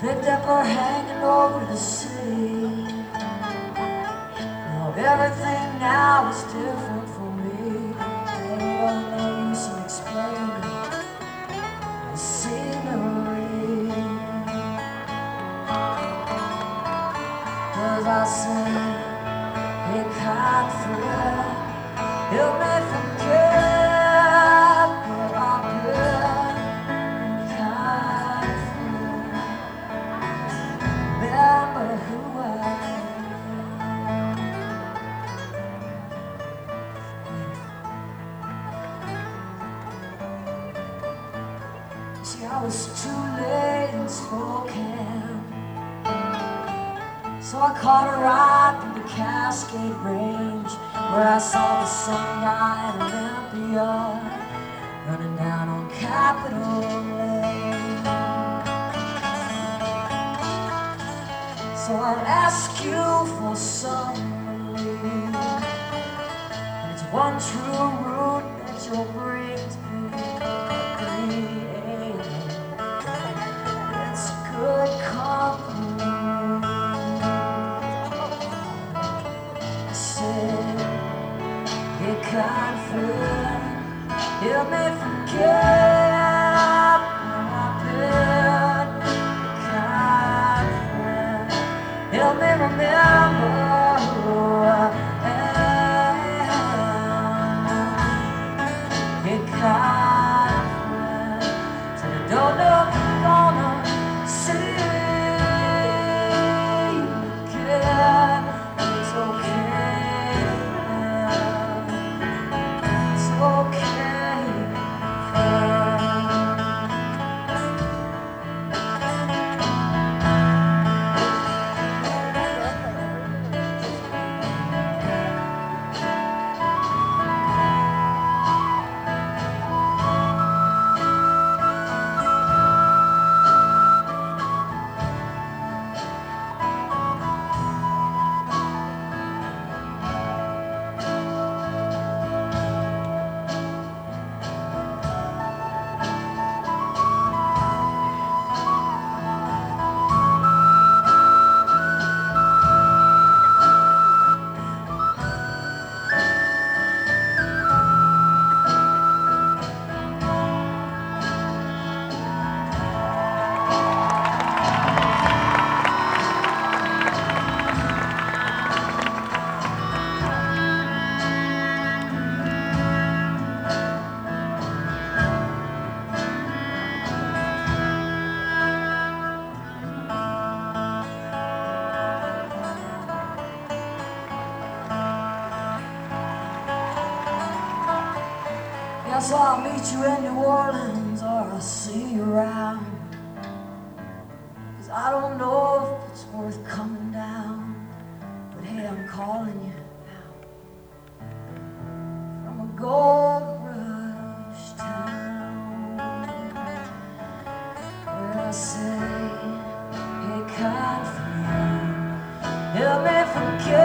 Picked up her hanging over the city. Well, everything now is different for me. Ain't no use in explaining the scenery. 'Cause I said, hey, kind friend, help me forget what I've been. Kind friend, remember who I am. See, I was too late in Spokane, so I caught a ride through the Cascade Range, where I saw the sunlight Olympia running down on Capitol Lane. So I'll ask you for some relief, and it's one true route that you'll bring to me. It's good company. You can't feel, help me forget where I've been. You can't feel, help me remember who I am. You can't feel, so I don't know if I'm gonna see you again. It's okay. Okay, guess I'll meet you in New Orleans, or I'll see you around. 'Cause I don't know if it's worth coming down, but hey, I'm calling you now from a gold rush town, where I say, hey, kind friend, help me forget